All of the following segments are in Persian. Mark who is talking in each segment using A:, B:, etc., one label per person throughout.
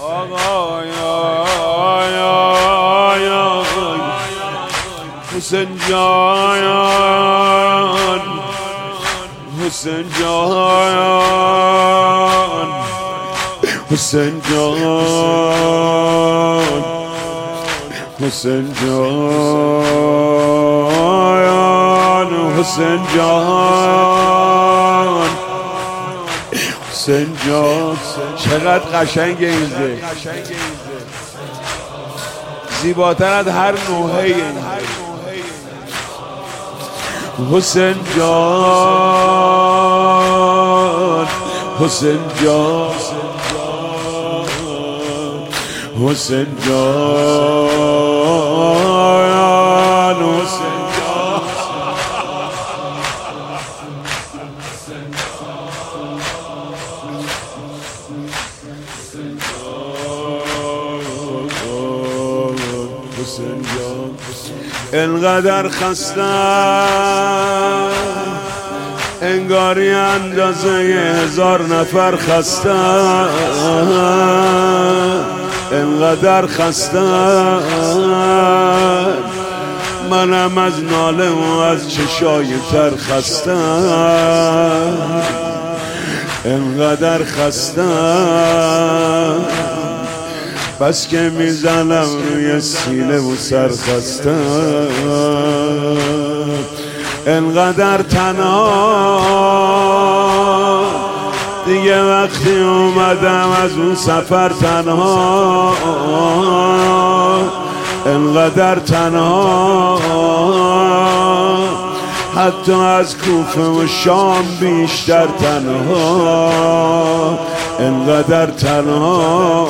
A: آقا حسین جان، حسین جان، حسین جان، حسین جان، حسین جان، حسین جان. چقدر قشنگه این ذکر، زیباتر از هر نوحه این حسین جان، حسین جان، حسین جان، حسین جان. انقدر خستم انگاری اندازه 1000 نفر خستم، انقدر خستم منم از ناله و از چشای تر خستم، انقدر خستم بس که میزنم روی سینه و سر خستم، انقدر تنها دیگه وقتی اومدم از اون سفر تنها، انقدر تنها حتی از کوفه و شام بیشتر تنها، انقدر تنها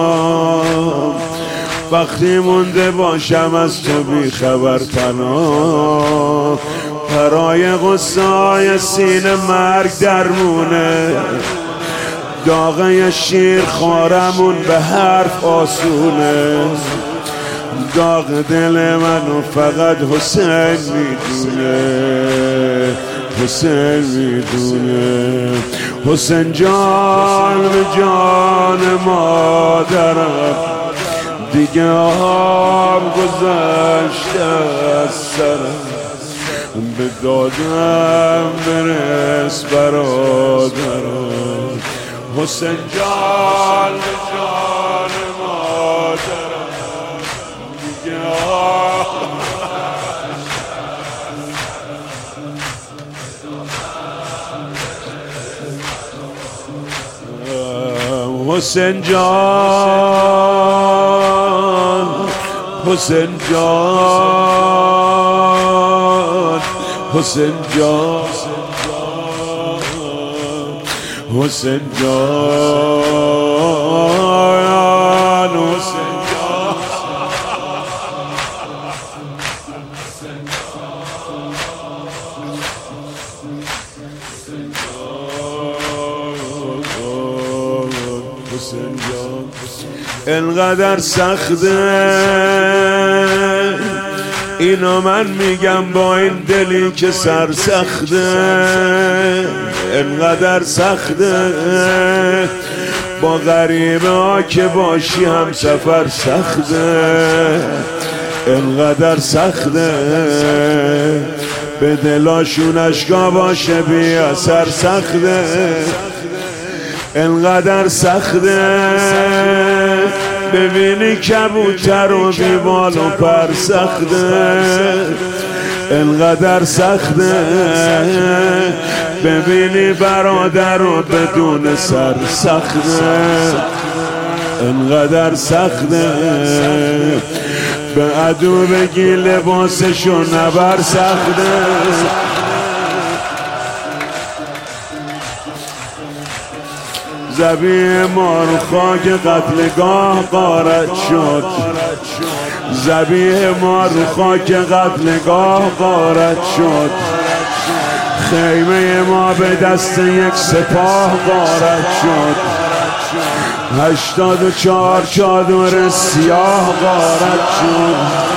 A: وقتی مونده باشم از تو بی خبر تنها، برای غصه سینه مرگ درمونه، داغه شیر خارمون به حرف آسونه، داغ دل منو فقط حسین میدونه، حسین میدونه. حسین جان به جان مادرم دیگه آب گذشته از سرم، به دادم برس برادرم. حسین جان به جان مادرم دیگه آب حسین جان، حسین جان، حسین جان، حسین جان، حسین جان. انقدر سخته اینو من میگم با این دلی که سرسخته، انقدر سخته با غریبه ها که باشی هم سفر سخته، انقدر سخته به دلاشون اشکا باشه بی اثر سخته، انقدر سخته ببینی کبوتر و بیبال و پر سخته، انقدر سخته ببینی برادر رو بدون سر سخته، انقدر سخته به عدو بگی لباسشو نبر سخته، زبیه مار خاک قتلگاه غارت شد، زبیه مار خاک قتلگاه غارت شد، خیمه ما به دست یک سپاه غارت شد، 84 چادر سیاه غارت شد،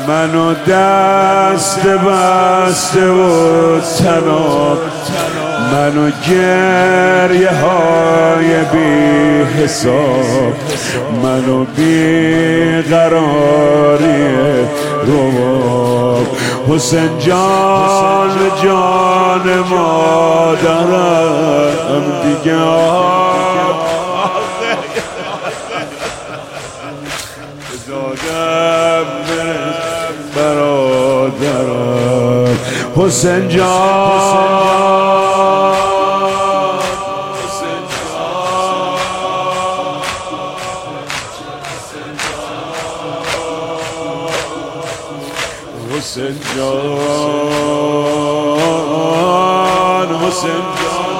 A: منو دست بسته و تنها، منو گریه های بی حساب، منو بی قراری رواب. حسین جان جان مادرم دیگه دادم برادرم. حسین جان حسین جان حسین جان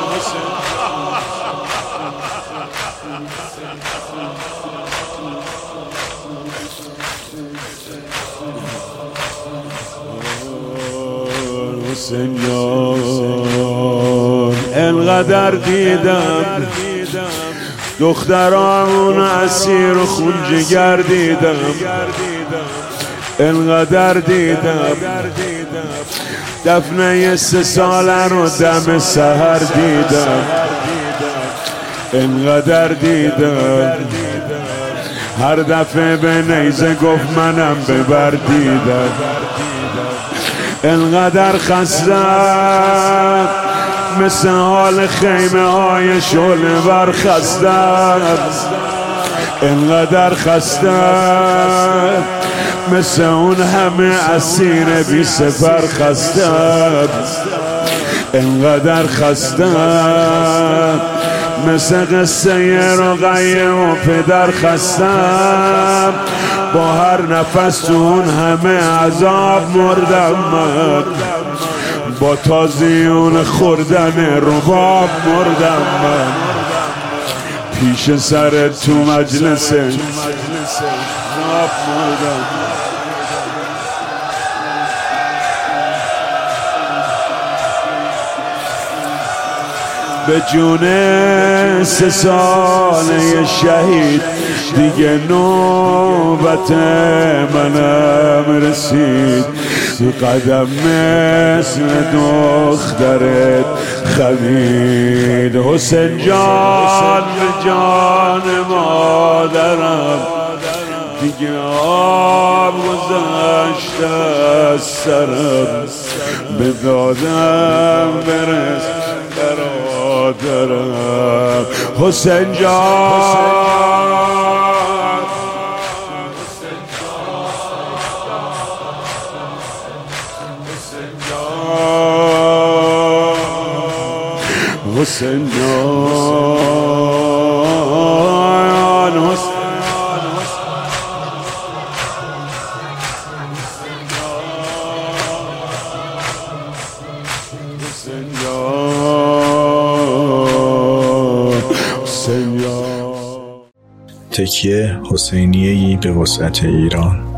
A: حسین جان. انقدر دیدم دخترامون اسیر و خون جگر دیدم، انقدر دیدم دفنه 3 ساله رو دم سحر دیدم، انقدر دیدم هر دفعه به نیزه گفت منم ببر دیدم، انقدر خستم مثل حال خیمه های شعله ور خستم، انقدر خستم مثل اون همه اسیر بی سفر خستم، انقدر خستم مثل قصه رقیه و پدر خستم، با هر نفس تو اون همه عذاب مردم من، با تازیون خوردن رباب مردم من، پیش سر تو مجلس مردم. به جون 3 ساله شهید دیگه نوبت منم رسید، قدم مثل دخترت خمید. حسین جان جان مادرم دیگه آب گذشته از سرم، به دادم برس برادرم. حسین جان حسین جان
B: تکیه حسینیه‌ای به وسعت ایران.